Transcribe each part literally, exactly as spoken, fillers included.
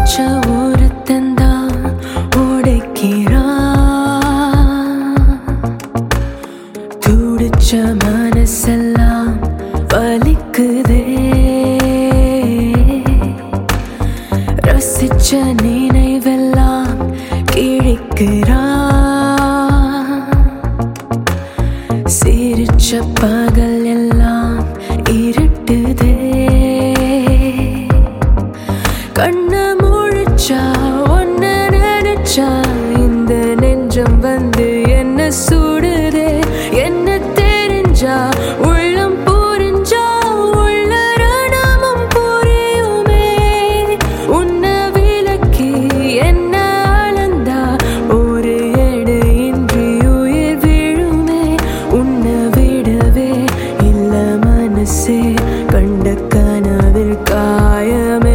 பிடிச்ச ஒருத்தந்தான் உடைக்கிறான். துடிச்ச மனசெல்லாம் வலிக்குதே. ரசிச்ச நினைவெல்லாம் கிழிக்கிறான். சிரிச்ச பகல் எல்லாம் இருட்டுதே. கண்ண முழிச்சா ஒன்ன நினைச்சா இந்த நெஞ்சம் வந்து என்ன சுடுதே. என்ன தெரிஞ்சா உள்ளம் புரிஞ்சா உள்ள ரணமும் புரியுமே. உன்ன விலக்கி என்ன அளந்தா ஒரு எடு இன்றி உயிர் விழுமே. உன்ன விடவே இல்ல மனசே கண்ட கனவில் காயமே.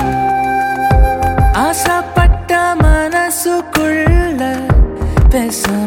ஆசைப்பட்ட மனசுக்குள்ள பேச